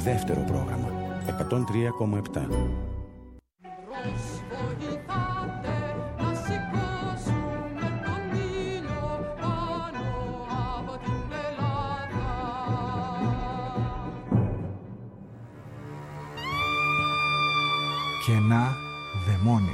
δεύτερο πρόγραμμα 103,7. Κενά δαιμόνια.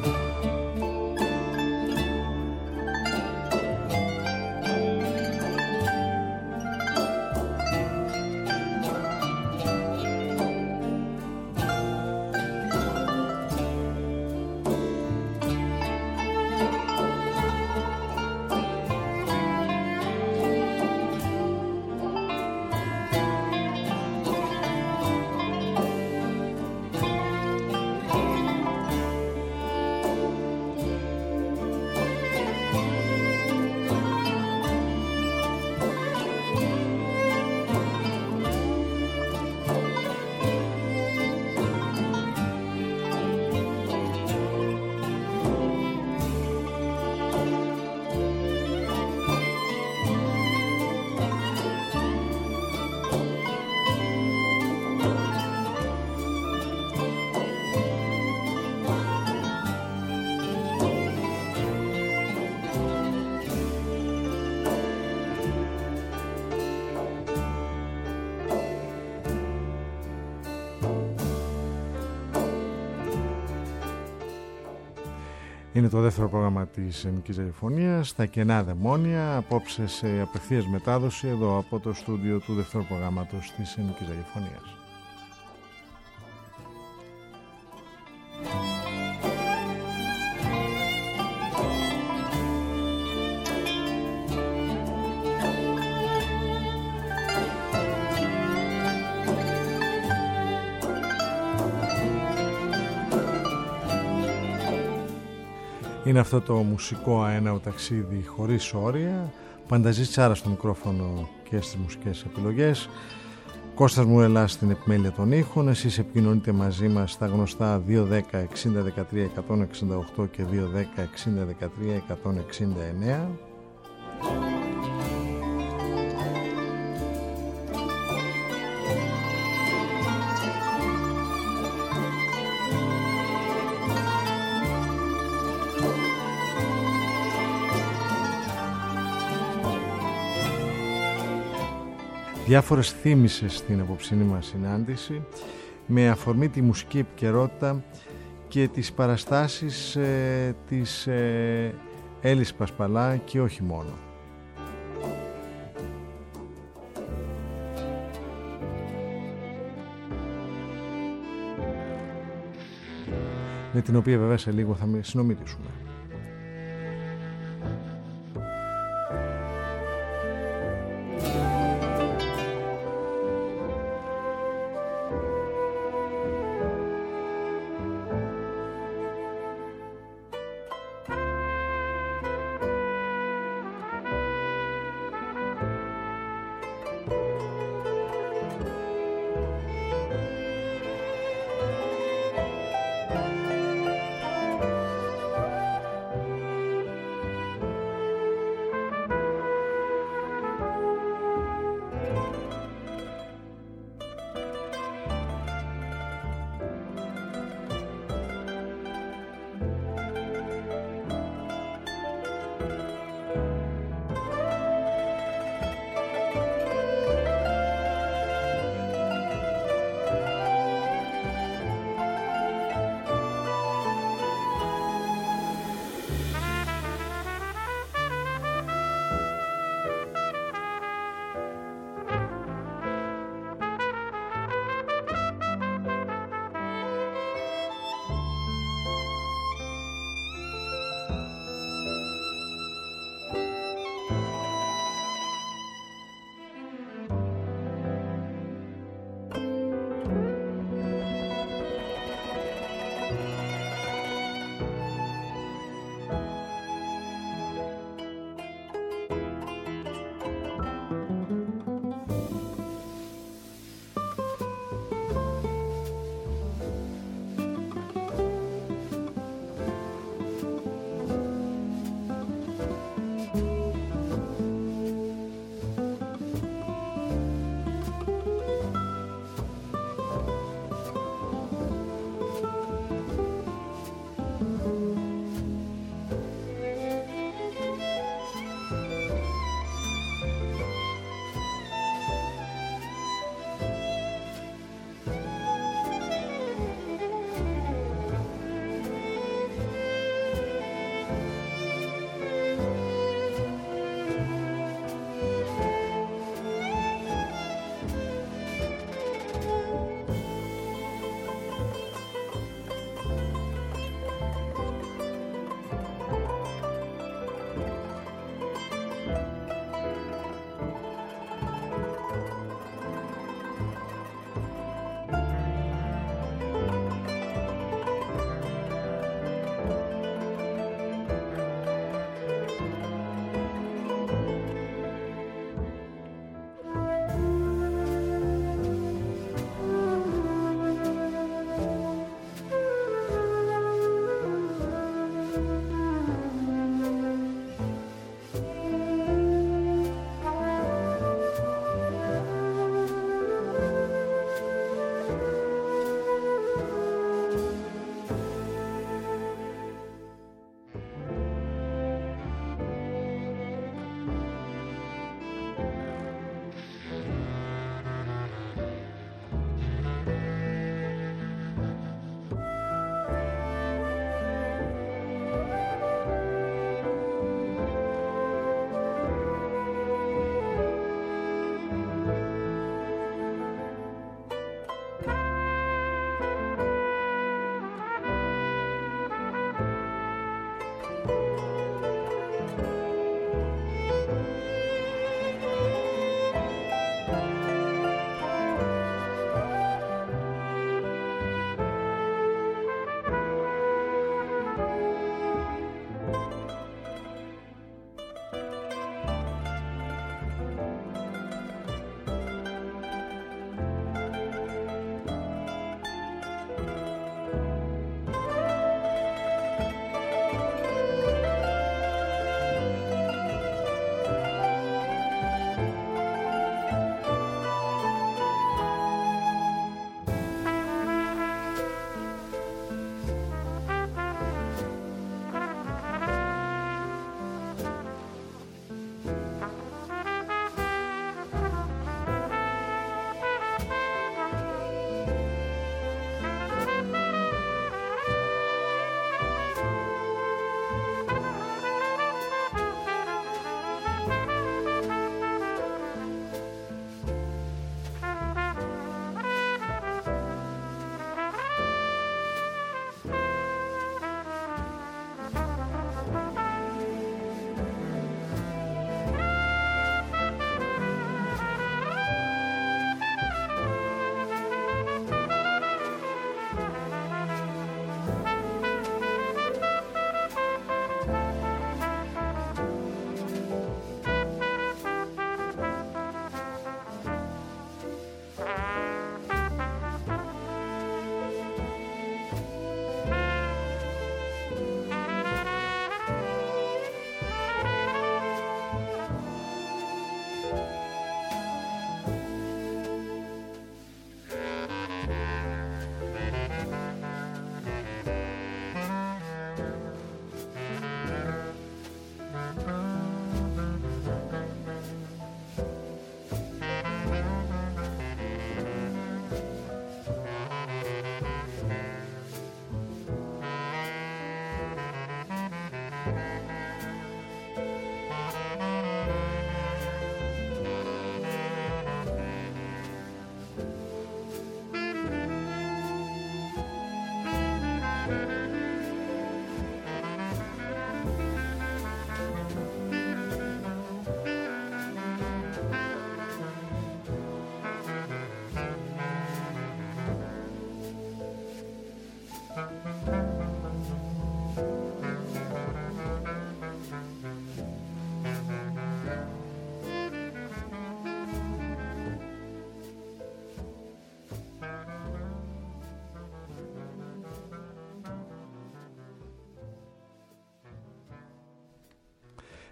Είναι το δεύτερο πρόγραμμα της Ελληνικής Ραδιοφωνίας, τα κενά δαιμόνια, απόψε σε απευθείας μετάδοση εδώ από το στούντιο του δεύτερου προγράμματος της Ελληνικής Ραδιοφωνίας. Είναι αυτό το μουσικό αέναο ταξίδι χωρίς όρια. Πανταζή Τσάρα στο μικρόφωνο και στις μουσικές επιλογές. Κώστας Μουρελάς στην επιμέλεια των ήχων. Εσείς επικοινωνείτε μαζί μας στα γνωστά 210 60 13 168 και 210 60 13 169. Διάφορες θύμισες στην απόψινή μας συνάντηση με αφορμή τη μουσική επικαιρότητα και τις παραστάσεις της Έλλης Πασπαλά και όχι μόνο. Με την οποία βέβαια σε λίγο θα συνομιλήσουμε.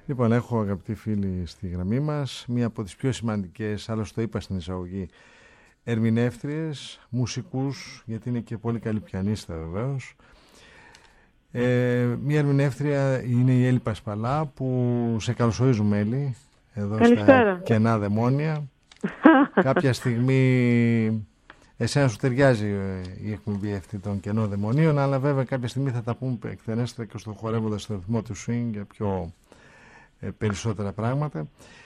Λοιπόν, έχω αγαπητοί φίλοι στη γραμμή μας μία από τις πιο σημαντικές, άλλωστε το είπα στην εισαγωγή, ερμηνεύτριες, μουσικούς, γιατί είναι και πολύ καλή πιανίστα βεβαίως. Μία ερμηνεύτρια είναι η Έλλη Πασπαλά, που σε καλωσορίζουμε, Έλλη, εδώ Καλησπέρα. Στα Κενά Δαιμόνια. Κάποια στιγμή εσένα σου ταιριάζει η εκπομπή αυτή των Κενών Δαιμονίων, αλλά βέβαια κάποια στιγμή θα τα πούμε εκτενέστερα και στο χορεύοντας στο ρυθμό του swing για πιο περισσότερα πράγματα.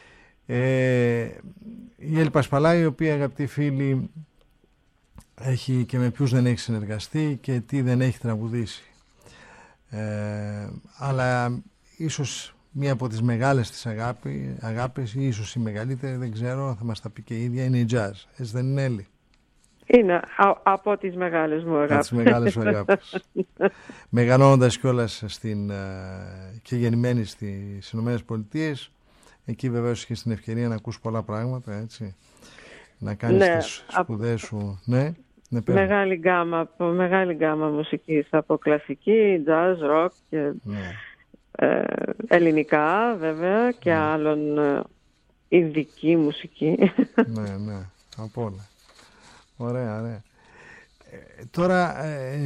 Η Έλλη Πασπαλά, η οποία, αγαπητοί φίλοι, έχει και με ποιους δεν έχει συνεργαστεί και τι δεν έχει τραγουδήσει, αλλά ίσως μία από τις μεγάλες της αγάπης, ή ίσως η μεγαλύτερη, δεν ξέρω, θα μας τα πει και η ίδια, είναι η jazz. Έτσι δεν είναι, Έλλη? Είναι από τις μεγάλες μου αγάπης. Από τις μεγάλες μου αγάπης. Μεγαλώνοντας κιόλας και γεννημένη στις Ηνωμένες Πολιτείες, εκεί βεβαίως είχες την ευκαιρία να ακούς πολλά πράγματα, έτσι, να κάνεις τις σπουδές σου. Ναι, μεγάλη γκάμα μουσικής, από κλασική, jazz, rock και ελληνικά βέβαια και άλλων ειδική μουσική. Ναι, από όλα. Ωραία. Τώρα,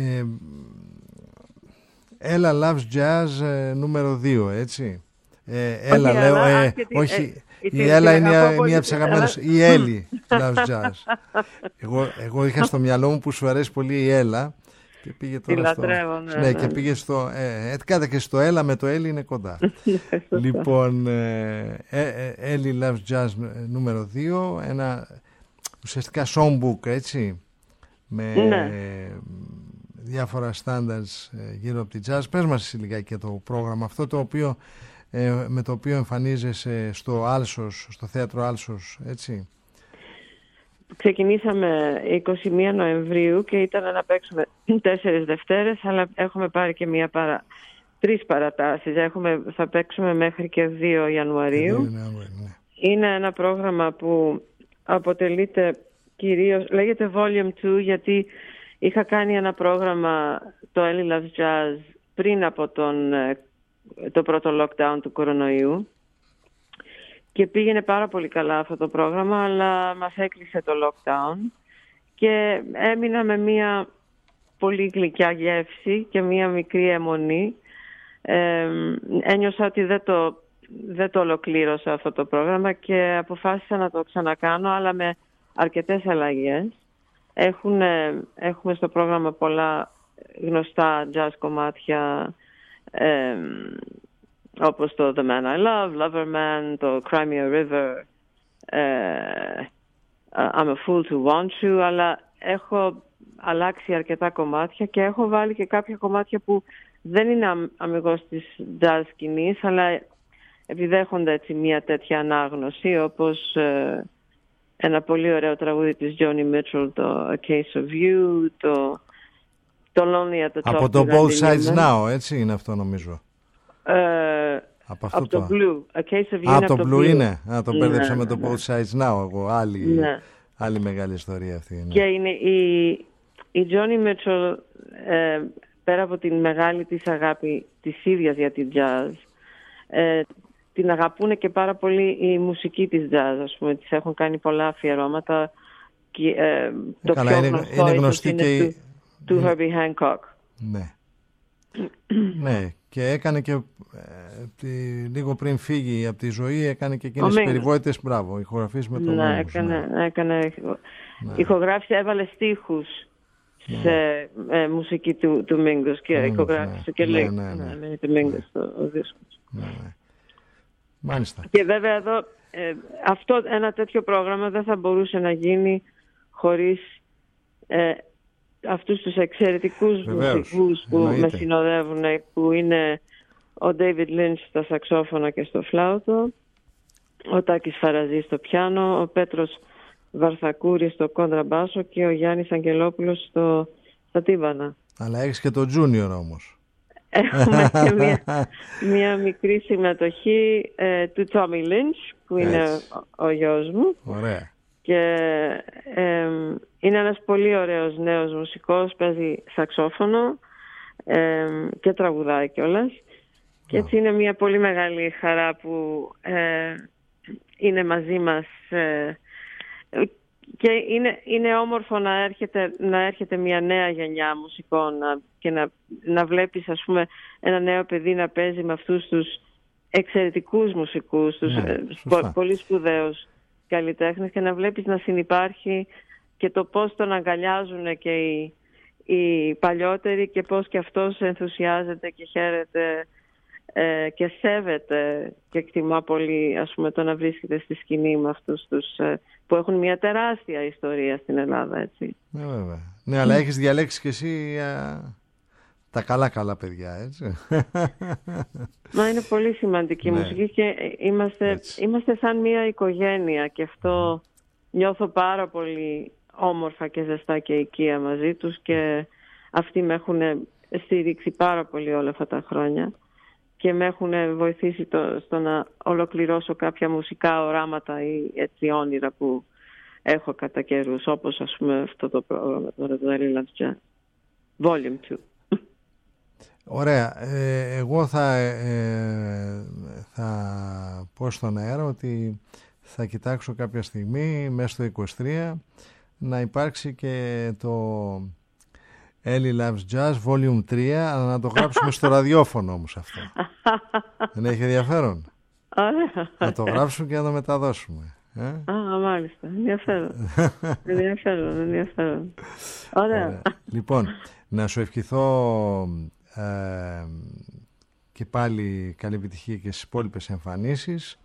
Ella Loves Jazz νούμερο 2, έτσι. Ella, λέω, όχι, η Έλλα είναι μία από τις αγαπημένες. Η Έλλη Loves Jazz. Εγώ είχα στο μυαλό μου που σου αρέσει πολύ η Έλλα και πήγε τώρα ναι, και πήγε στο κάτα και στο Έλλα με το Έλλη είναι κοντά. Λοιπόν, Έλλη Loves Jazz νούμερο 2, ένα ουσιαστικά songbook, έτσι, με διάφορα standards γύρω από τη jazz. Πες μας λιγάκι και το πρόγραμμα αυτό, το οποίο, με το οποίο εμφανίζεσαι στο Άλσος, στο θέατρο Άλσος, έτσι. Ξεκινήσαμε 21 Νοεμβρίου και ήταν να παίξουμε 4 Δευτέρες, αλλά έχουμε πάρει και 3 παρατάσεις. Θα παίξουμε μέχρι και 2 Ιανουαρίου. Ναι. Είναι ένα πρόγραμμα που αποτελείται κυρίως, λέγεται Volume 2, γιατί είχα κάνει ένα πρόγραμμα, το Ellie Loves Jazz, πριν από το πρώτο lockdown του κορονοϊού, και πήγαινε πάρα πολύ καλά αυτό το πρόγραμμα, αλλά μας έκλεισε το lockdown και έμεινα με μια πολύ γλυκιά γεύση και μια μικρή αιμονή. Ένιωσα ότι δεν το ολοκλήρωσα αυτό το πρόγραμμα και αποφάσισα να το ξανακάνω, αλλά με αρκετές αλλαγές. Έχουμε στο πρόγραμμα πολλά γνωστά jazz κομμάτια, όπως το The Man I Love, Loverman, το Cry Me a River, I'm a Fool to Want You, αλλά έχω αλλάξει αρκετά κομμάτια και έχω βάλει και κάποια κομμάτια που δεν είναι αμιγώς της jazz σκηνής, αλλά επιδέχονται έτσι μια τέτοια ανάγνωση, όπως ένα πολύ ωραίο τραγούδι της Joni Mitchell, το A Case of You, το Lonely at the Top. Από το Both Sides Now, έτσι είναι αυτό, νομίζω. Από το Blue. A Case of You από είναι το Blue είναι. Το μπέρδεψα με το Both Sides Now. Εγώ, άλλη μεγάλη ιστορία αυτή. Ναι. Και είναι η Joni Mitchell, πέρα από την μεγάλη της αγάπη της ίδιας για την jazz, την αγαπούνε και πάρα πολύ η μουσική της jazz, ας πούμε. Της έχουν κάνει πολλά αφιερώματα. Το πιο γνωστό είναι γνωστή και του Herbie Hancock. Ναι. Ναι, και έκανε και λίγο πριν φύγει από τη ζωή, έκανε και εκείνες τις περιβόητες, μπράβο, ηχογραφίες με τον Μίνγκους. Έκανε ηχογράφηση, έβαλε στίχους σε μουσική του Μίνγκους και ηχογράφησε και λίγο με τη Μίνγκους ο δίσκος. Μάλιστα. Και βέβαια εδώ ένα τέτοιο πρόγραμμα δεν θα μπορούσε να γίνει χωρίς αυτούς τους εξαιρετικούς μουσικούς που με συνοδεύουν, που είναι ο David Lynch στα σαξόφωνα και στο φλάουτο, ο Τάκης Φαραζής στο πιάνο, ο Πέτρος Βαρθακούρης στο κόντραμπάσο και ο Γιάννης Αγγελόπουλος στα τύμπανα. Αλλά έχεις και το Junior όμως. Έχουμε και μια μικρή συμμετοχή του Tommy Lynch, που είναι ο γιος μου. Ωραία. Και είναι ένας πολύ ωραίος νέος μουσικός, παίζει σαξόφωνο και τραγουδάει κιόλας. Και έτσι είναι μια πολύ μεγάλη χαρά που είναι μαζί μας και είναι όμορφο να έρχεται μια νέα γενιά μουσικών και να βλέπεις, ας πούμε, ένα νέο παιδί να παίζει με αυτούς τους εξαιρετικούς μουσικούς, τους πολύ σπουδαίους καλλιτέχνες, και να βλέπεις να συνυπάρχει και το πώς τον αγκαλιάζουν και οι παλιότεροι και πώς και αυτός ενθουσιάζεται και χαίρεται και σέβεται και εκτιμά πολύ, ας πούμε, το να βρίσκεται στη σκηνή με αυτούς τους που έχουν μια τεράστια ιστορία στην Ελλάδα, έτσι. Ναι, βέβαια. Ναι, αλλά έχεις διαλέξει κι εσύ τα καλά παιδιά, έτσι. Μα είναι πολύ σημαντική μουσική και είμαστε σαν μια οικογένεια, και αυτό νιώθω πάρα πολύ όμορφα και ζεστά και οικία μαζί τους, και αυτοί με έχουν στηρίξει πάρα πολύ όλα αυτά τα χρόνια και με έχουν βοηθήσει στο να ολοκληρώσω κάποια μουσικά οράματα ή έτσι όνειρα που έχω κατά καιρούς, όπως, ας πούμε, αυτό το πρόγραμμα τώρα, το Early Loves Jazz Volume 2. Ωραία. Εγώ θα πω στον αέρα ότι θα κοιτάξω κάποια στιγμή μέσα στο 23 να υπάρξει και το Ellie Loves Jazz Volume 3, αλλά να το γράψουμε στο ραδιόφωνο όμως αυτό. Δεν έχει ενδιαφέρον? Ωραία. Να το γράψουμε και να το μεταδώσουμε. Μάλιστα. Ενδιαφέρον. Ωραία. Λοιπόν, να σου ευχηθώ και πάλι καλή επιτυχία και στις υπόλοιπες εμφανίσεις.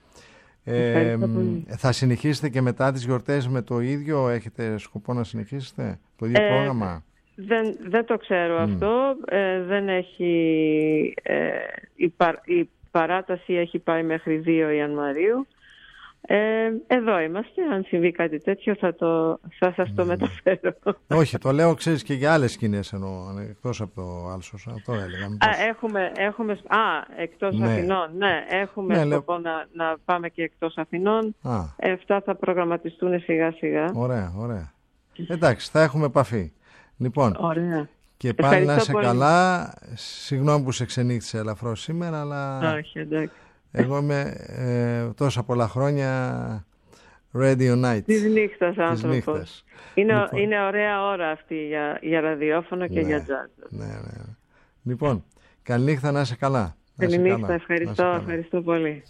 Θα συνεχίσετε και μετά τις γιορτές με το ίδιο? Έχετε σκοπό να συνεχίσετε το ίδιο πρόγραμμα? Δεν το ξέρω αυτό. Δεν έχει, η παράταση έχει πάει μέχρι 2 Ιανουαρίου. Εδώ είμαστε. Αν συμβεί κάτι τέτοιο θα σας το μεταφέρω. Όχι, το λέω, ξέρεις, και για άλλες σκηνές εννοώ, εκτός από το Άλσος. Αυτό έλεγα. Έχουμε εκτός Αθηνών. Ναι, έχουμε σκοπό να πάμε και εκτός Αθηνών. Αυτά θα προγραμματιστούν σιγά σιγά. Ωραία. Εντάξει, θα έχουμε επαφή. Λοιπόν, ωραία. Και πάλι να είσαι καλά. Συγγνώμη που σε ξενύχτησε ελαφρώς σήμερα, αλλά όχι, εντάξει. Εγώ είμαι τόσα πολλά χρόνια radio night. Της νύχτας άνθρωπος. Είναι ωραία ώρα αυτή για ραδιόφωνο και για jazz. Ναι. Λοιπόν, καλή νύχτα, να είσαι καλά. Καλή νύχτα, ευχαριστώ πολύ.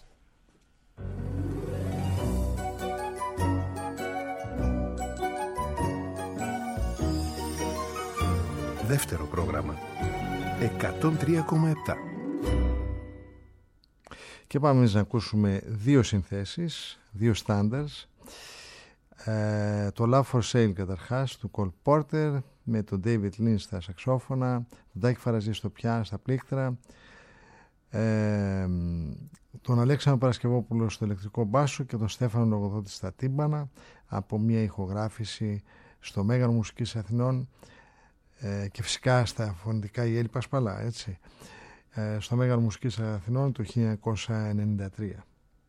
Δεύτερο πρόγραμμα 103,7. Και πάμε εμείς να ακούσουμε δύο συνθέσεις, δύο standards. Το Love for Sale καταρχάς του Cole Porter με τον David Lynch στα σαξόφωνα, τον Τάκη Φαραζή στο πιάνο, στα πλήκτρα, τον Αλέξανδρο Παρασκευόπουλο στο ηλεκτρικό μπάσο και τον Στέφανο Λογοδότη στα τύμπανα, από μια ηχογράφηση στο Μέγαρο Μουσικής Αθηνών και φυσικά στα φωνητικά η Έλλη Πασπαλά, έτσι, στο Μέγαρο Μουσικής Αθηνών το 1993.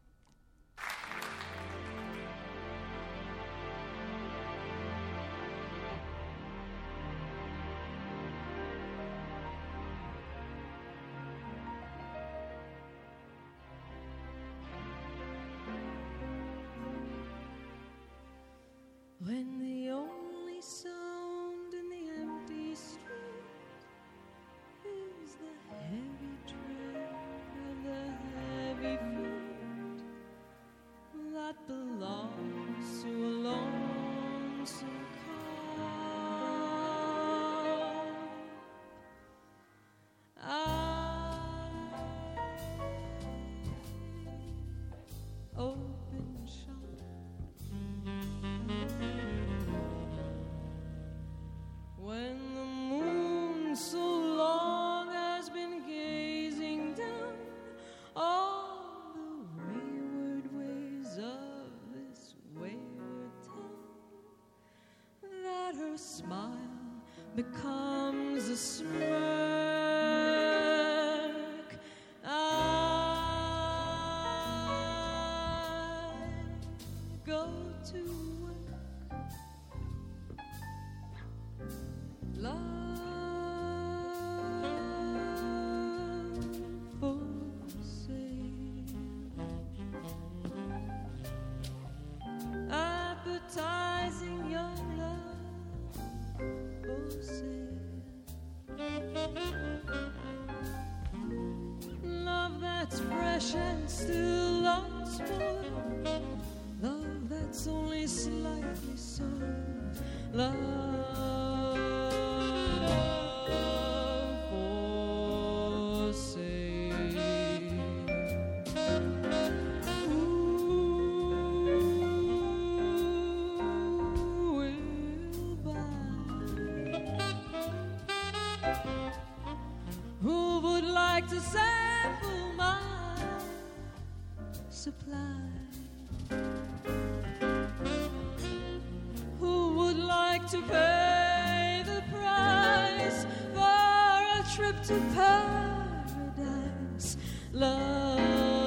Becomes a smirk. I go to work. Love for it's only slightly so. Love forsake. Who will buy? Who would like to sample my supply? Who would like to pay the price for a trip to paradise? Love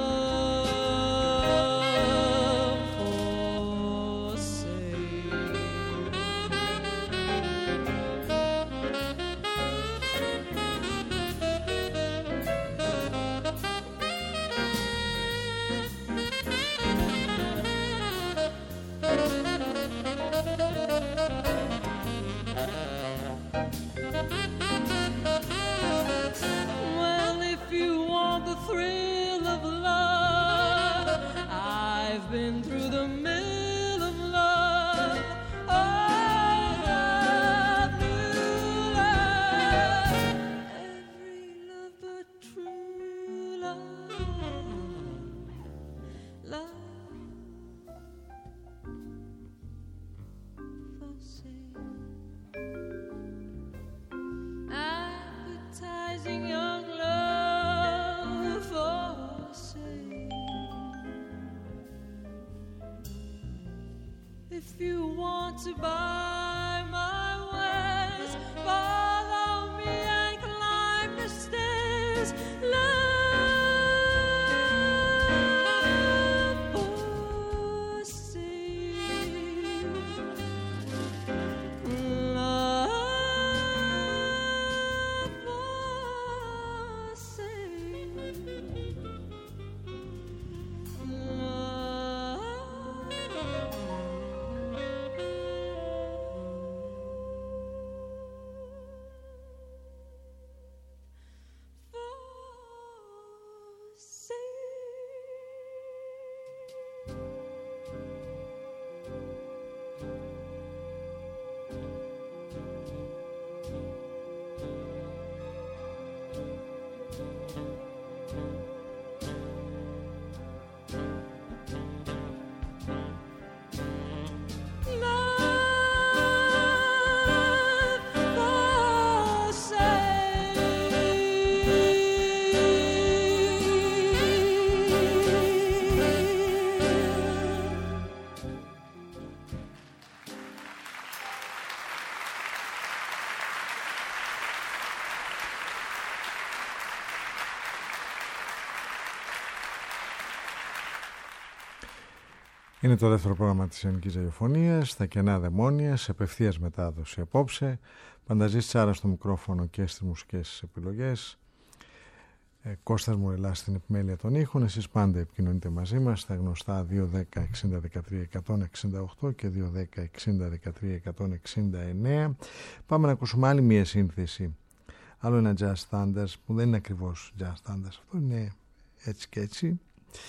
well, if you want the thrill of love, I've been through the mill of love. Oh, love, new love, every love but true love, love forsake. Appetizing young love forsake. If you want to buy my wares, follow me and climb the stairs. Love forsake. Love Είναι το δεύτερο πρόγραμμα της Ελληνικής Ραδιοφωνίας, στα κενά δαιμόνια, σε απευθείας μετάδοση απόψε. Πανταζής Τσάρας στο μικρόφωνο και στις μουσικές επιλογές. Κώστας Μουρελάς στην επιμέλεια των ήχων. Εσείς πάντα επικοινωνείτε μαζί μας στα γνωστά 210-60-13-168 και 210-60-13-169. Πάμε να ακούσουμε άλλη μία σύνθεση. Άλλο ένα jazz standards που δεν είναι ακριβώς jazz standards. Αυτό είναι έτσι και έτσι.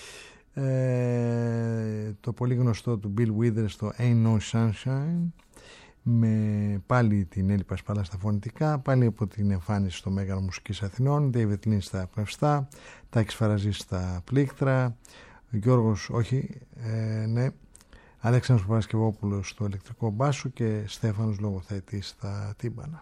Το πολύ γνωστό του Bill Withers, το Ain't No Sunshine, με πάλι την Έλλη Πασπαλά στα φωνητικά, πάλι από την εμφάνιση στο Μέγαρο Μουσικής Αθηνών, David Lynch στα πνευστά, Τάκης Φαραζής στα πλήκτρα, Γιώργος, Αλέξανδρος Παρασκευόπουλος στο ηλεκτρικό μπάσο και Στέφανος Λογοθέτης στα τύμπανα.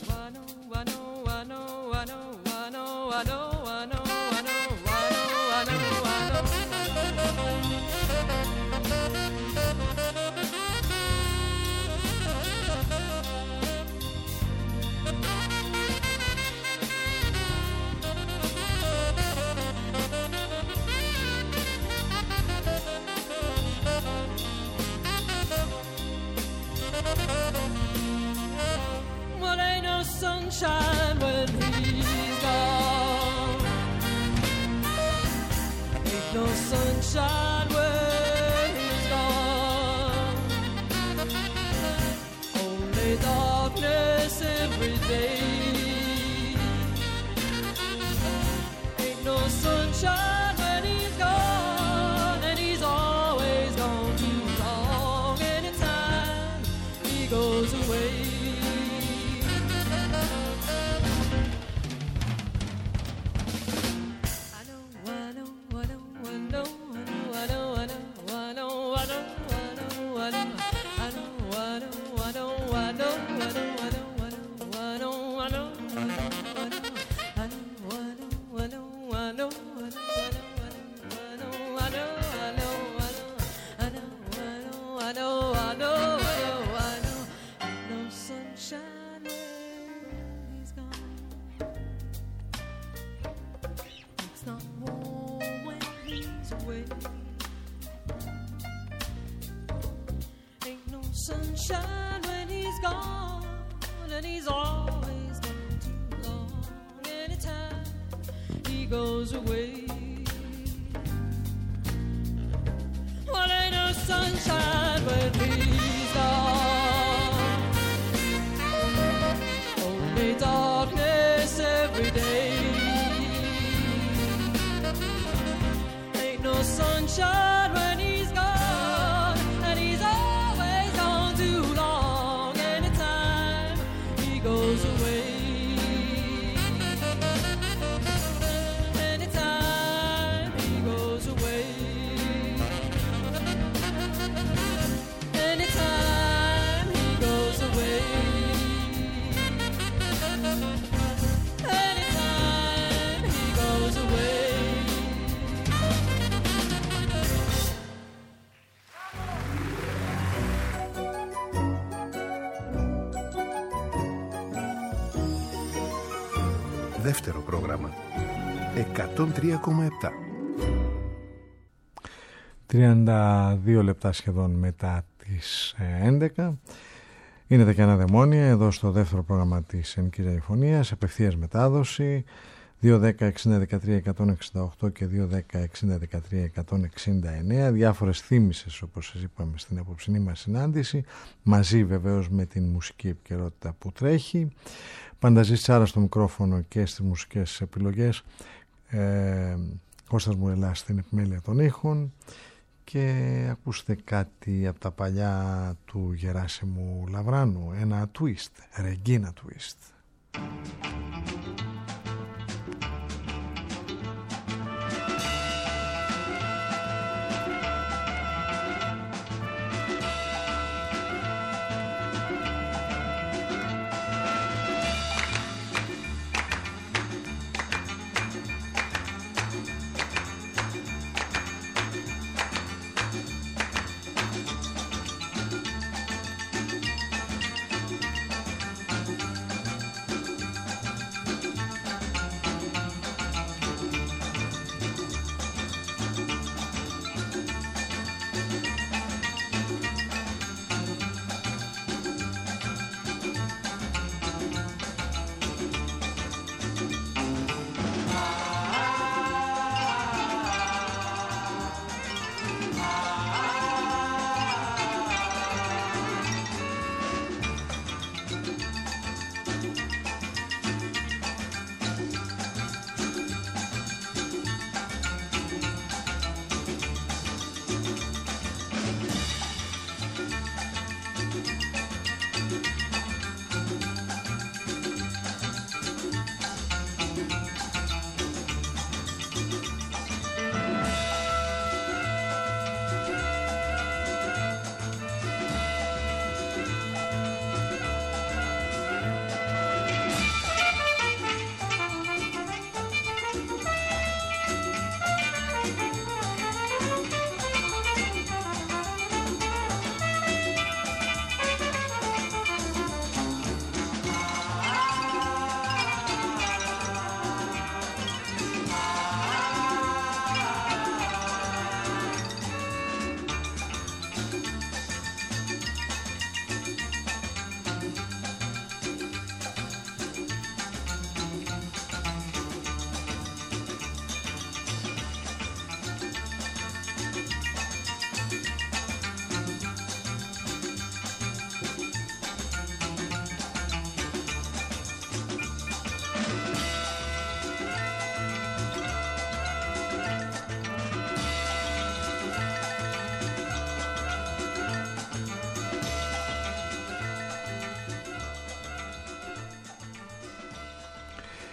Sunshine when he's gone. Ain't no sunshine when he's gone. Only darkness every day. Ain't no sunshine when he's gone, and he's always gone too long. Anytime he goes away. Sunshine when he's gone, and he's always gone too long. Anytime he goes away. Well, ain't no sunshine when he's gone. Only darkness every day. Ain't no sunshine when he's gone, and he's always gone too long. Anytime he goes away. Anytime he goes away. Anytime he goes away. Anytime he goes away. 2ο πρόγραμμα 103,7. 32 λεπτά σχεδόν μετά τις 11. Είναι τα κενά δαιμόνια εδώ στο δεύτερο πρόγραμμα της Εν Κύρια Ιφωνίας, απευθείας μετάδοση 2-10-60-13-168 και 2-10-60-13-169. Διάφορες θύμησες, όπως σας είπαμε στην απόψινή μας συνάντηση, μαζί βεβαίως με την μουσική επικαιρότητα που τρέχει. Πανταζής Τσάρας στο μικρόφωνο και στις μουσικές επιλογές, Κώστας Μουρελάς στην επιμέλεια των ήχων. Και ακούστε κάτι από τα παλιά του Γεράσιμου Λαβράνου, ένα twist, Regina Twist.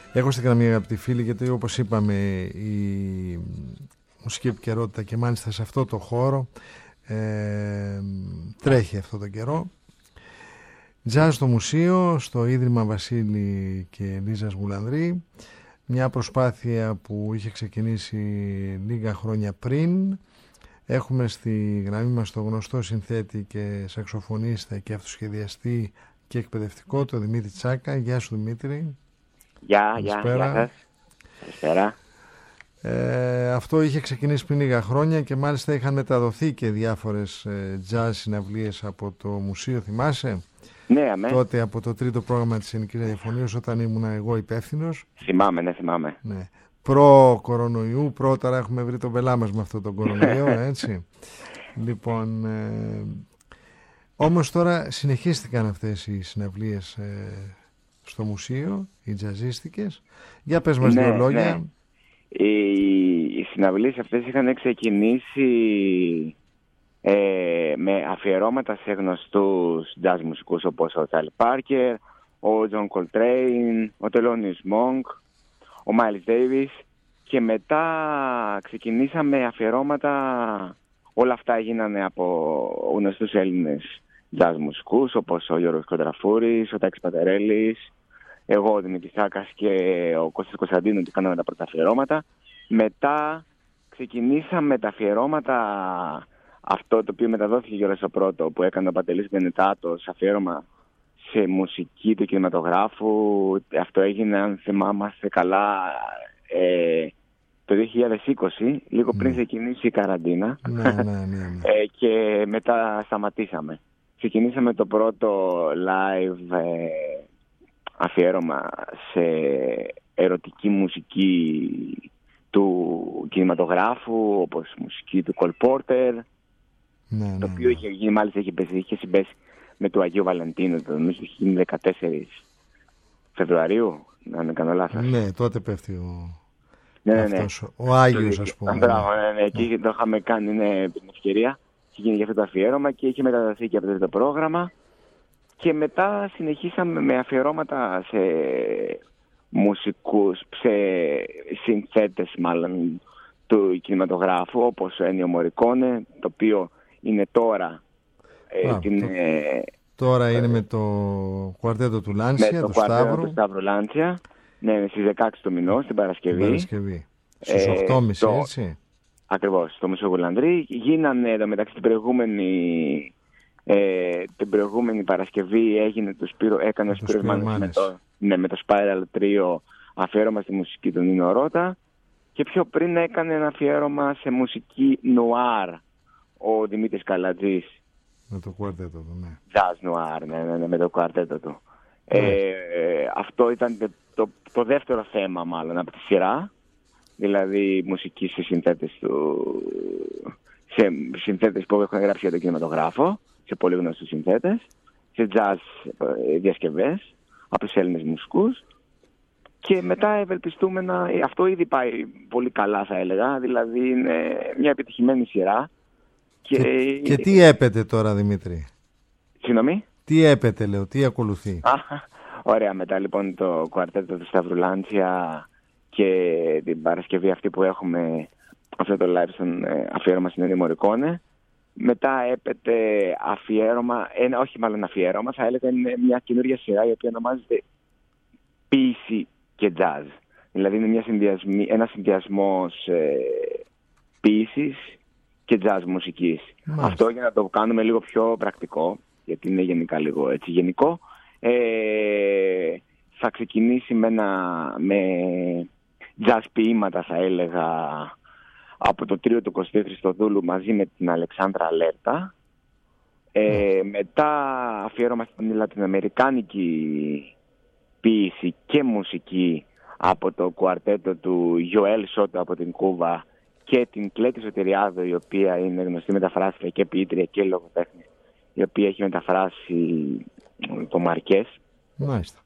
Έχω στην γραμμή, αγαπητοί φίλοι, γιατί όπως είπαμε η μουσική επικαιρότητα και μάλιστα σε αυτό το χώρο τρέχει αυτό το καιρό. Τζαζ στο μουσείο, στο Ίδρυμα Βασίλη και Λίζας Γουλανδρή. Μια προσπάθεια που είχε ξεκινήσει λίγα χρόνια πριν. Έχουμε στη γραμμή μας το γνωστό συνθέτη και σαξοφωνίστα και αυτοσχεδιαστή και εκπαιδευτικό, το Δημήτρη Τσάκα. Γεια σου, Δημήτρη. Γεια σας. Καλησπέρα. Αυτό είχε ξεκινήσει πριν λίγα χρόνια και μάλιστα είχαν μεταδοθεί και διάφορες jazz συναυλίες από το μουσείο, θυμάσαι? Ναι, αμέ. Τότε από το τρίτο πρόγραμμα της Ελληνικής Ραδιοφωνίας, όταν ήμουν εγώ υπεύθυνος. Θυμάμαι. Ναι. Προ-κορονοϊού, τώρα έχουμε βρει τον πελά μας με αυτό τον κορονοϊό, έτσι. Λοιπόν, όμως τώρα συνεχίστηκαν αυτές οι συναυλίες στο μουσείο, οι τζαζίστικες. Για πες μας δύο λόγια. Ναι. Οι συναυλίες αυτές είχαν ξεκινήσει με αφιερώματα σε γνωστούς jazz μουσικούς όπως ο Τσάρλι Πάρκερ, ο Τζον Κολτρέιν, ο Τελόνιος Μόνκ, ο Μάιλς Ντέιβις, και μετά ξεκινήσαμε αφιερώματα. Όλα αυτά έγινανε από γνωστούς Έλληνες jazz μουσικούς όπως ο Γιώργος Κοντραφούρης, ο Τάκης Πατερέλης, εγώ, ο Δημήτρης Τσάκας και ο Κώστας Κωνσταντίνου, και κάναμε τα πρώτα αφιερώματα. Μετά ξεκινήσαμε τα αφιερώματα, αυτό το οποίο μεταδόθηκε γύρω στο πρώτο, που έκανε ο Παντελής Μπενετάτος, αφιέρωμα σε μουσική του κινηματογράφου. Αυτό έγινε, αν θυμάμαστε καλά, το 2020, λίγο πριν ξεκινήσει η καραντίνα. Ναι. Και μετά σταματήσαμε. Ξεκινήσαμε το πρώτο live αφιέρωμα σε ερωτική μουσική του κινηματογράφου, όπως μουσική του Cole Porter, το οποίο είχε γίνει, μάλιστα είχε συμπέσει με του Αγίου Βαλεντίνου, το νομίζω είχε γίνει 14 Φεβρουαρίου, αν δεν κάνω λάθος. Ναι, τότε πέφτει αυτός, ο Άγιος, ας πούμε. Ναι, εκεί το είχαμε κάνει, την ευκαιρία. Είχε γίνει για αυτό το αφιέρωμα και είχε μεταδοθεί και από το πρόγραμμα. Και μετά συνεχίσαμε με αφιερώματα σε μουσικούς, σε συνθέτες μάλλον του κινηματογράφου, όπως ο Ένιο Μωρικόνε, το οποίο είναι τώρα τώρα είναι με το κουαρτέτο του Λάντσια, του Σταύρου Λάντσια. Ναι, στις 16 του μηνός, την Παρασκευή. Στις 8.30, έτσι. Ακριβώς, στο Μουσείο Γουλανδρή. Γίνανε εδώ μεταξύ την προηγούμενη Παρασκευή έκανε ο Σπύρος Μάνης με το Spiral Trio αφιέρωμα στη μουσική του Νίνο Ρώτα, και πιο πριν έκανε ένα αφιέρωμα σε μουσική νουάρ ο Δημήτρης Καλατζής. Με το κουαρτέτο του, ναι. Jazz νουάρ, ναι, με το κουαρτέτο του. Αυτό ήταν το δεύτερο θέμα μάλλον από τη σειρά, δηλαδή μουσική σε συνθέτες που έχουν γράψει για τον κινηματογράφο, σε πολύ γνωστούς συνθέτες, σε jazz διασκευές από τους Έλληνες μουσικούς, και μετά ευελπιστούμε αυτό ήδη πάει πολύ καλά, θα έλεγα, δηλαδή είναι μια επιτυχημένη σειρά. Και τι έπεται τώρα, Δημήτρη? Συγγνώμη? Τι έπεται, λέω, τι ακολουθεί? Ωραία, μετά λοιπόν το κουαρτέτο του Σταύρου Λάντσια και την Παρασκευή αυτή που έχουμε αυτό το live αφιέρωμα στην Ένιο Μωρικόνε. Μετά έπεται αφιέρωμα, θα έλεγα είναι μια καινούργια σειρά η οποία ονομάζεται ποίηση και jazz. Δηλαδή είναι ένας συνδυασμός ποίησης και jazz μουσικής. Αυτό για να το κάνουμε λίγο πιο πρακτικό, γιατί είναι γενικά λίγο έτσι γενικό, θα ξεκινήσει με jazz ποίηματα, θα έλεγα, από το τρίο του Κωστή Χριστοδούλου μαζί με την Αλεξάνδρα Αλέρτα. Μετά αφιέρωμα στην λατινοαμερικάνικη ποίηση και μουσική από το κουαρτέτο του Γιοέλ Σότο από την Κούβα και την Κλέτη Σωτηριάδο, η οποία είναι γνωστή μεταφράστρια και ποιήτρια και λογοτέχνη, η οποία έχει μεταφράσει το Μαρκές. Μάλιστα.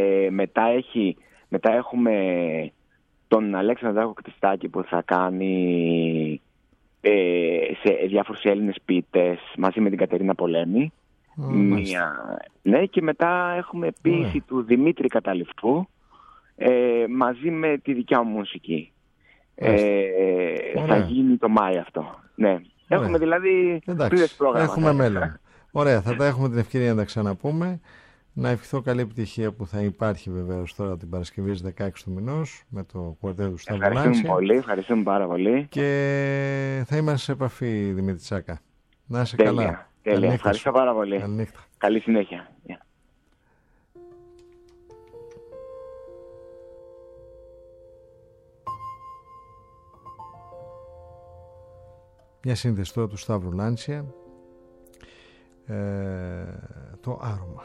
Μετά έχουμε τον Αλέξανδρο Κτιστάκη που θα κάνει σε διάφορους Έλληνες ποιητές μαζί με την Κατερίνα Πολέμη. Ναι, και μετά έχουμε ποίηση του Δημήτρη Καταληφτού, μαζί με τη δικιά μου μουσική. Θα γίνει το Μάη αυτό. Ναι. Έχουμε δηλαδή πλήρες πρόγραμμα. Έχουμε μέλλον. Ωραία, θα τα έχουμε την ευκαιρία να τα ξαναπούμε. Να ευχηθώ καλή επιτυχία που θα υπάρχει βεβαίως τώρα την Παρασκευή 16 του μηνός με το κουαρτέτο του Σταύρου Λάντσια. Ευχαριστούμε πολύ, ευχαριστούμε πάρα πολύ. Και θα είμαστε σε επαφή, Δημήτρη Τσάκα. Να είσαι Τέλεια, καλά. τέλεια. Ευχαριστώ πάρα πολύ. Καλή συνέχεια. Μια σύνδεση τώρα του Σταύρου Λάντσια, το άρωμα.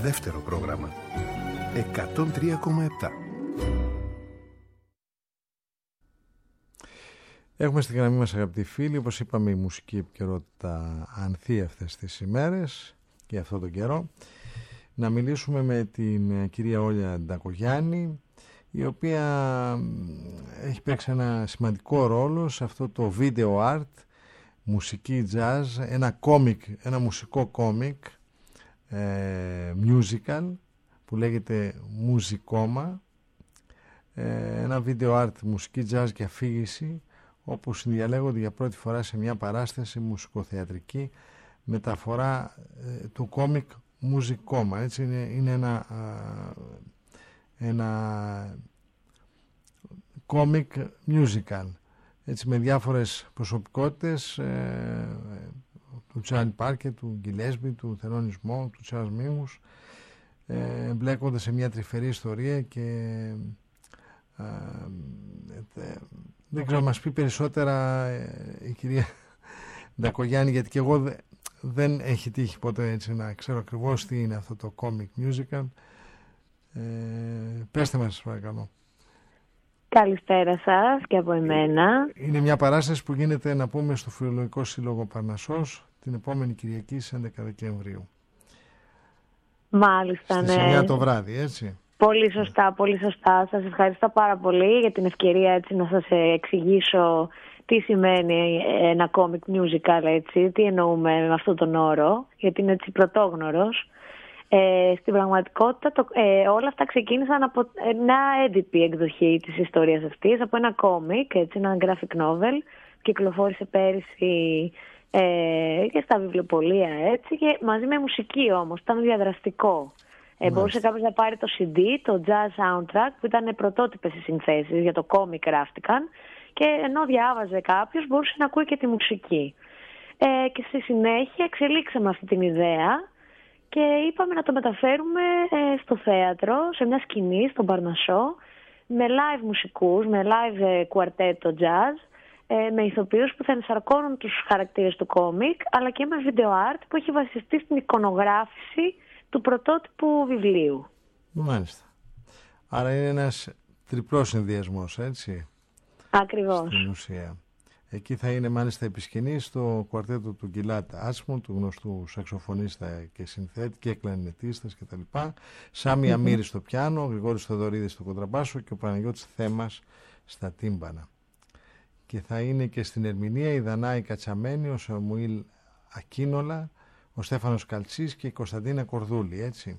δεύτερο πρόγραμμα. 103,7. Έχουμε στη γραμμή μας, αγαπητοί φίλοι, όπως είπαμε, η μουσική επικαιρότητα ανθεί αυτές τις ημέρες και αυτόν τον καιρό. Να μιλήσουμε με την κυρία Όλια Ντακογιάννη, η οποία έχει παίξει ένα σημαντικό ρόλο σε αυτό το video art, μουσική jazz, ένα μουσικό κόμικ, musical, που λέγεται Μουζικόμα, ένα video art, μουσική jazz και αφήγηση, όπου συνδιαλέγονται για πρώτη φορά σε μια παράσταση μουσικοθεατρική μεταφορά του κόμικ Μουζικόμα. Έτσι είναι ένα κόμικ musical, έτσι, με διάφορες προσωπικότητες, του Τσάρλι Πάρκερ, του Γκιλέσμπι, του Θελόνις Μονκ, του Τσάρλς Μίνγκους, μπλέκονται σε μια τρυφερή ιστορία και δεν ξέρω, μας πει περισσότερα η κυρία Ντακογιάννη, γιατί και εγώ δεν έχει τύχει ποτέ έτσι να ξέρω ακριβώς τι είναι αυτό το comic musical. Πέστε μας, παρακαλώ. Καλησπέρα σας και από εμένα. Είναι μια παράσταση που γίνεται, να πούμε, στο Φιλολογικό Σύλλογο Παρνασσός την επόμενη Κυριακή στις 11 Δεκεμβρίου. Μάλιστα, στις ναι. 9 το βράδυ, έτσι. Πολύ σωστά, πολύ σωστά. Σας ευχαριστώ πάρα πολύ για την ευκαιρία, έτσι, να σας εξηγήσω τι σημαίνει ένα comic musical, έτσι, τι εννοούμε με αυτόν τον όρο, γιατί είναι έτσι πρωτόγνωρος. Στην πραγματικότητα όλα αυτά ξεκίνησαν από μια έντυπη εκδοχή της ιστορίας αυτής, από ένα κόμικ, έτσι, ένα graphic novel, κυκλοφόρησε πέρυσι και στα βιβλιοπωλεία, έτσι, και μαζί με μουσική όμως, ήταν διαδραστικό. Μπορούσε κάποιος να πάρει το CD, το jazz soundtrack, που ήταν πρωτότυπες οι συνθέσεις, για το κόμικ γράφτηκαν, και ενώ διάβαζε κάποιος μπορούσε να ακούει και τη μουσική. Και στη συνέχεια εξελίξαμε αυτή την ιδέα και είπαμε να το μεταφέρουμε στο θέατρο, σε μια σκηνή, στον Παρνασσό, με live μουσικούς, με live κουαρτέτο jazz, με ηθοποιούς που θα ενσαρκώνουν τους χαρακτήρες του κόμικ, αλλά και με video art που έχει βασιστεί στην εικονογράφηση του πρωτότυπου βιβλίου. Μάλιστα. Άρα είναι ένας τριπλός συνδυασμός, έτσι. Ακριβώς. Στην ουσία. Εκεί θα είναι μάλιστα επισκηνής το κουαρτέτο του Γκιλάτ Άτσμον, του γνωστού σαξοφωνίστα και συνθέτη και κλαρινετίστας κτλ. Σάμι Αμύρη στο πιάνο, ο Γρηγόρης Θοδωρίδης στο κοντραμπάσο και ο Παναγιώτης Θέμας στα τύμπανα. Και θα είναι και στην ερμηνεία η Δανάη Κατσαμένη, ο Σαμουήλ Ακίνολα, ο Στέφανος Καλτσής και η Κωνσταντίνα Κορδούλη, έτσι.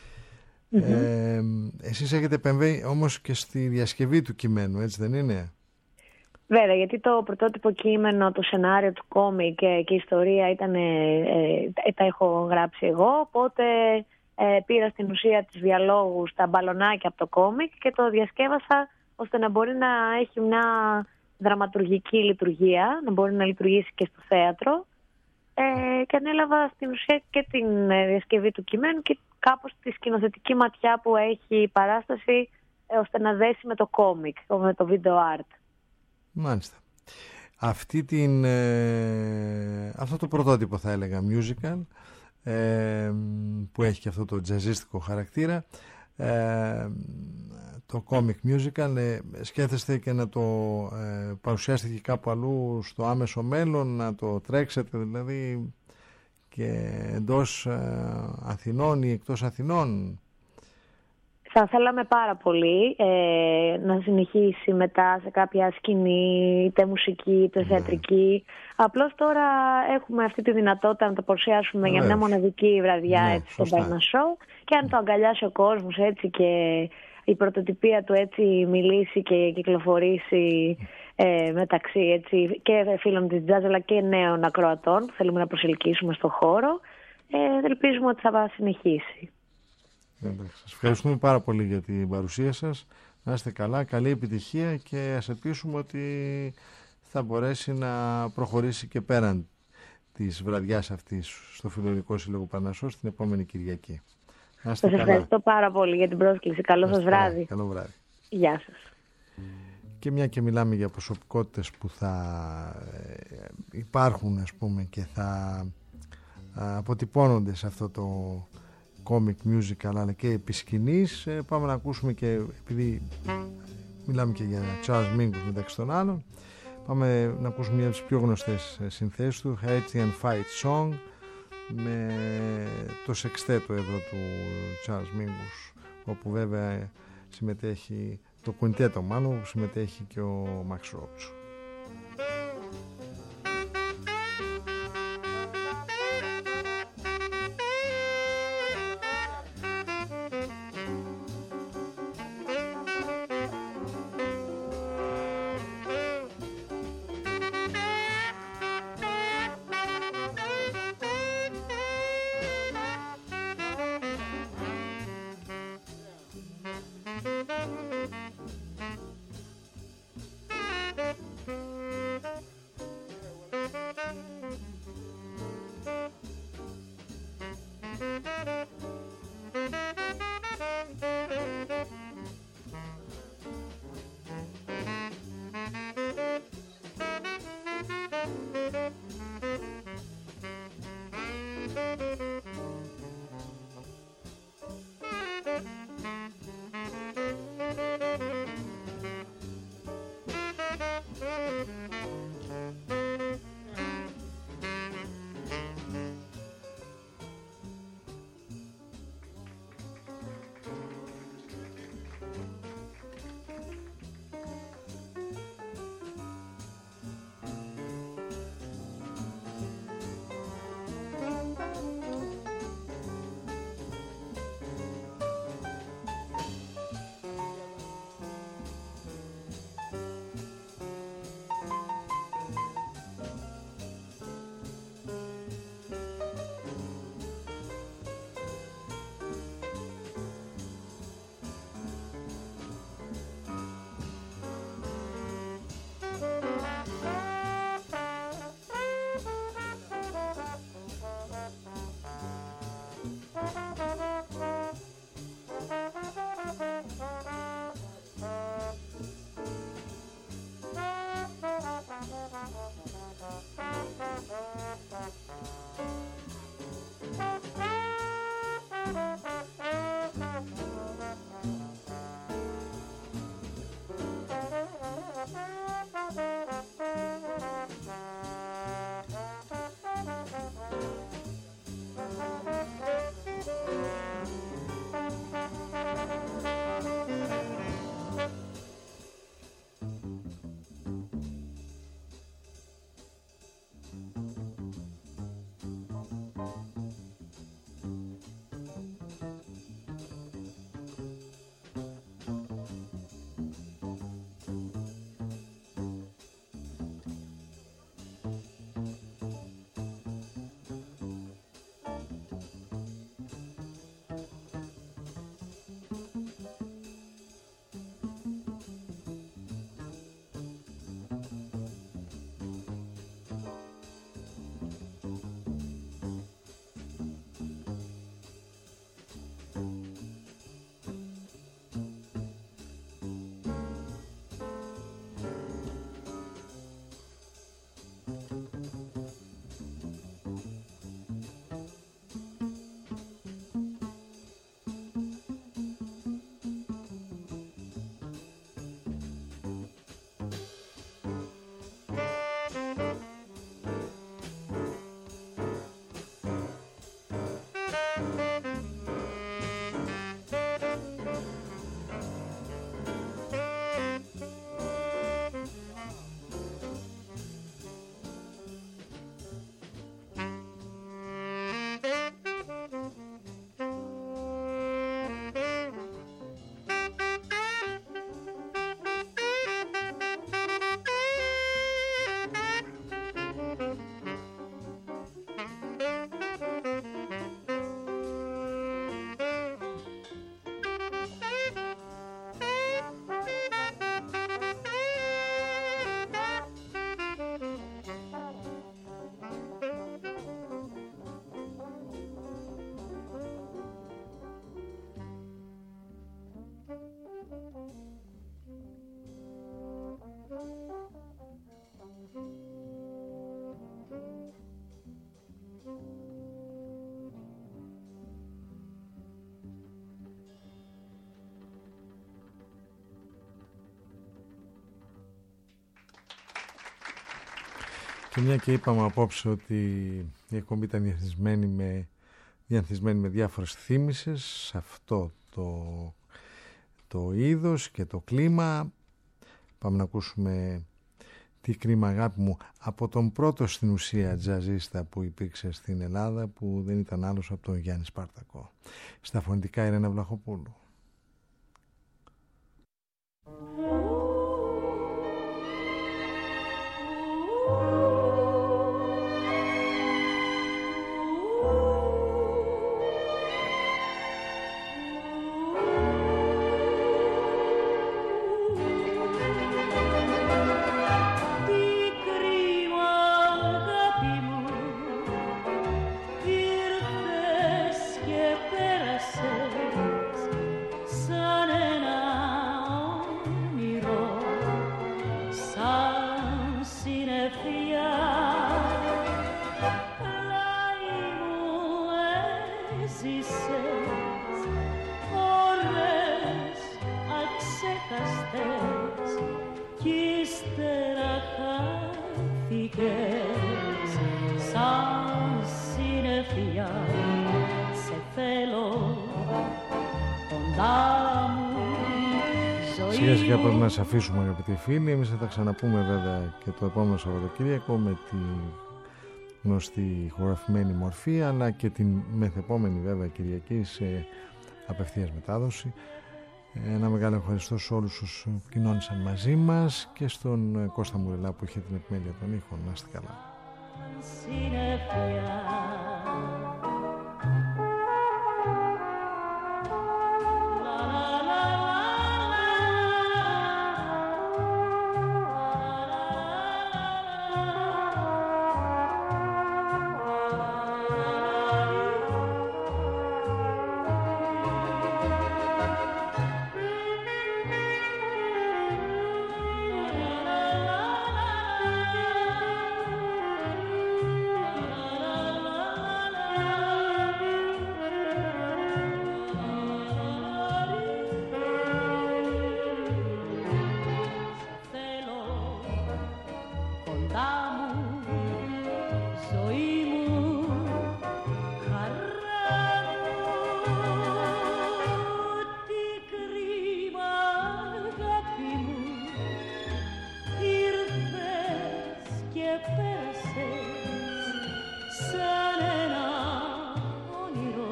Εσείς έχετε επεμβεί όμως και στη διασκευή του κειμένου, έτσι δεν είναι? Βέβαια, γιατί το πρωτότυπο κείμενο, το σενάριο του κόμικ και η ιστορία τα έχω γράψει εγώ, οπότε πήρα στην ουσία τους διαλόγους, τα μπαλονάκια από το κόμικ και το διασκεύασα ώστε να μπορεί να έχει μια δραματουργική λειτουργία, να μπορεί να λειτουργήσει και στο θέατρο, και ανέλαβα στην ουσία και την διασκευή του κειμένου και κάπως τη σκηνοθετική ματιά που έχει η παράσταση, ώστε να δέσει με το κόμικ, με το video art. Μάλιστα. Αυτό το πρωτότυπο, θα έλεγα, musical, που έχει και αυτό το τζαζίστικο χαρακτήρα, το comic musical, σκέφτεστε και να το παρουσιάσετε και κάπου αλλού στο άμεσο μέλλον, να το τρέξετε δηλαδή και εντός Αθηνών ή εκτός Αθηνών? Θα θέλαμε πάρα πολύ να συνεχίσει μετά σε κάποια σκηνή, είτε μουσική είτε θεατρική. Απλώς τώρα έχουμε αυτή τη δυνατότητα να το παρουσιάσουμε για μια μοναδική βραδιά, έτσι, στον Παρνασσό, και αν το αγκαλιάσει ο κόσμος, έτσι, και η πρωτοτυπία του, έτσι, μιλήσει και κυκλοφορήσει μεταξύ, έτσι, και φίλων της jazz αλλά και νέων ακροατών που θέλουμε να προσελκύσουμε στο χώρο, ελπίζουμε ότι θα συνεχίσει. Σας ευχαριστούμε πάρα πολύ για την παρουσία σας. Να είστε καλά, καλή επιτυχία και ας ελπίσουμε ότι θα μπορέσει να προχωρήσει και πέραν της βραδιάς αυτής στο Φιλολογικό Σύλλογο Παρνασσός την επόμενη Κυριακή. Σας ευχαριστώ πάρα πολύ για την πρόσκληση. Καλό σας βράδυ. Καλό βράδυ. Γεια σας. Και μια και μιλάμε για προσωπικότητες που θα υπάρχουν, ας πούμε, και θα αποτυπώνονται σε αυτό το comic musical αλλά και επισκηνής. Πάμε να ακούσουμε και, επειδή μιλάμε και για Charles Mingus μεταξύ των άλλων, πάμε να ακούσουμε μια από τις πιο γνωστές συνθέσεις του, Haitian Fight Song, με το σεξτέτο εδώ του Charles Mingus, όπου βέβαια συμμετέχει το κουιντέτο μάλλον, όπου συμμετέχει και ο Max Roach. Και μια και είπαμε απόψε ότι η εκπομπή ήταν διανθισμένη με διάφορες θύμησες σε αυτό το είδος και το κλίμα. Πάμε να ακούσουμε «Τι κρίμα αγάπη μου» από τον πρώτο στην ουσία τζαζίστα που υπήρξε στην Ελλάδα, που δεν ήταν άλλος από τον Γιάννη Σπαρτακό. Στα φωνητικά Ιρένα Βλαχοπούλου. Σιγά σιγά πρέπει να σε αφήσουμε, αγαπητοί φίλοι. Εμείς θα τα ξαναπούμε βέβαια και το επόμενο Σαββατοκύριακο με τη γνωστή χωραφημένη μορφή, αλλά και την μεθεπόμενη βέβαια Κυριακή σε απευθείας μετάδοση. Ένα μεγάλο ευχαριστώ σε όλους όσους κοινώνησαν μαζί μας και στον Κώστα Μουρελά που είχε την επιμέλεια των ήχων. Να είστε καλά.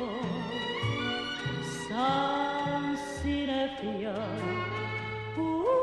σαν συννεφιά που